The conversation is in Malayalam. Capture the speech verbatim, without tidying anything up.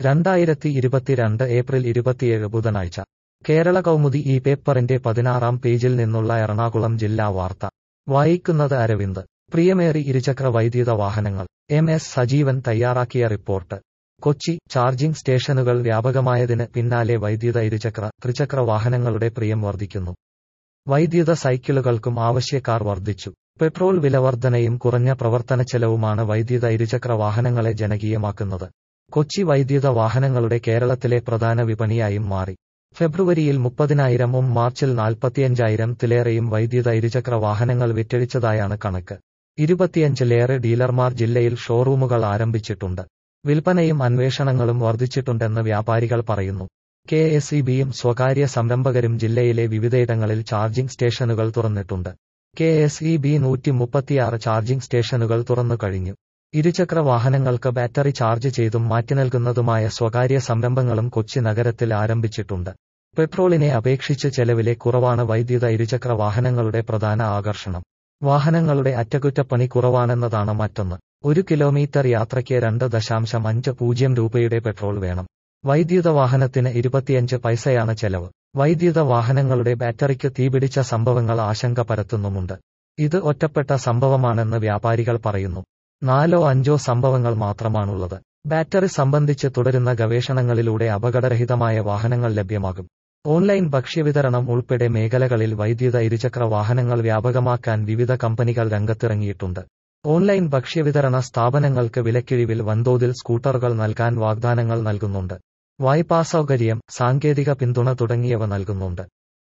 രണ്ടായിരത്തി ഇരുപത്തിരണ്ട് ഏപ്രിൽ ഇരുപത്തിയേഴ് ബുധനാഴ്ച കേരള കൗമുദി ഈ പേപ്പറിന്റെ പതിനാറാം പേജിൽ നിന്നുള്ള എറണാകുളം ജില്ലാ വാർത്ത വായിക്കുന്നത് അരവിന്ദ്. പ്രിയമേറി ഇരുചക്ര വൈദ്യുത വാഹനങ്ങൾ. എം എസ് സജീവൻ തയ്യാറാക്കിയ റിപ്പോർട്ട്. കൊച്ചി. ചാർജിംഗ് സ്റ്റേഷനുകൾ വ്യാപകമായതിന് പിന്നാലെ വൈദ്യുത ഇരുചക്ര, ത്രിചക്ര വാഹനങ്ങളുടെ പ്രിയം വർദ്ധിക്കുന്നു. വൈദ്യുത സൈക്കിളുകൾക്കും ആവശ്യക്കാർ വർദ്ധിച്ചു. പെട്രോൾ വിലവർധനയും കുറഞ്ഞ പ്രവർത്തനച്ചെലവുമാണ് വൈദ്യുത ഇരുചക്ര വാഹനങ്ങളെ ജനകീയമാക്കുന്നത്. കൊച്ചി വൈദ്യുത വാഹനങ്ങളുടെ കേരളത്തിലെ പ്രധാന വിപണിയായും മാറി. ഫെബ്രുവരിയിൽ മുപ്പതിനായിരമും മാർച്ചിൽ നാൽപ്പത്തിയഞ്ചായിരം തിലേറെയും വൈദ്യുത ഇരുചക്ര വാഹനങ്ങൾ വിറ്റഴിച്ചതായാണ് കണക്ക്. ഇരുപത്തിയഞ്ചിലേറെ ഡീലർമാർ ജില്ലയിൽ ഷോറൂമുകൾ ആരംഭിച്ചിട്ടുണ്ട്. വിൽപ്പനയും അന്വേഷണങ്ങളും വർദ്ധിച്ചിട്ടുണ്ടെന്ന് വ്യാപാരികൾ പറയുന്നു. കെ എസ് ഇ ബിയും സ്വകാര്യ സംരംഭകരും ജില്ലയിലെ വിവിധയിടങ്ങളിൽ ചാർജിംഗ് സ്റ്റേഷനുകൾ തുറന്നിട്ടുണ്ട്. കെ എസ് ഇ ബി നൂറ്റി മുപ്പത്തിയാറ് ചാർജിംഗ് സ്റ്റേഷനുകൾ തുറന്നു കഴിഞ്ഞു. ഇരുചക്ര വാഹനങ്ങൾക്ക് ബാറ്ററി ചാർജ് ചെയ്തും മാറ്റിനൽകുന്നതുമായ സ്വകാര്യ സംരംഭങ്ങളും കൊച്ചി നഗരത്തിൽ ആരംഭിച്ചിട്ടുണ്ട്. പെട്രോളിനെ അപേക്ഷിച്ച് ചെലവിലെ കുറവാണ് വൈദ്യുത ഇരുചക്ര വാഹനങ്ങളുടെ പ്രധാന ആകർഷണം. വാഹനങ്ങളുടെ അറ്റകുറ്റപ്പണി കുറവാണെന്നതാണ് മറ്റൊന്ന്. ഒരു കിലോമീറ്റർ യാത്രയ്ക്ക് രണ്ട് ദശാംശം അഞ്ച് പൂജ്യം രൂപയുടെ പെട്രോൾ വേണം. വൈദ്യുത വാഹനത്തിന് ഇരുപത്തിയഞ്ച് പൈസയാണ് ചെലവ്. വൈദ്യുത വാഹനങ്ങളുടെ ബാറ്ററിക്ക് തീപിടിച്ച സംഭവങ്ങൾ ആശങ്ക പരത്തുന്നുമുണ്ട്. ഇത് ഒറ്റപ്പെട്ട സംഭവമാണെന്ന് വ്യാപാരികൾ പറയുന്നു. നാലോ അഞ്ചോ സംഭവങ്ങൾ മാത്രമാണുള്ളത്. ബാറ്ററി സംബന്ധിച്ച് തുടരുന്ന ഗവേഷണങ്ങളിലൂടെ അപകടരഹിതമായ വാഹനങ്ങൾ ലഭ്യമാകും. ഓൺലൈൻ ഭക്ഷ്യവിതരണം ഉൾപ്പെടെ മേഖലകളിൽ വൈദ്യുത ഇരുചക്ര വാഹനങ്ങൾ വ്യാപകമാക്കാൻ വിവിധ കമ്പനികൾ രംഗത്തിറങ്ങിയിട്ടുണ്ട്. ഓൺലൈൻ ഭക്ഷ്യവിതരണ സ്ഥാപനങ്ങൾക്ക് വിലക്കിഴിവിൽ വൻതോതിൽ സ്കൂട്ടറുകൾ നൽകാൻ വാഗ്ദാനങ്ങൾ നൽകുന്നുണ്ട്. വായ്പാ സൗകര്യം, സാങ്കേതിക പിന്തുണ തുടങ്ങിയവ നൽകുന്നുണ്ട്.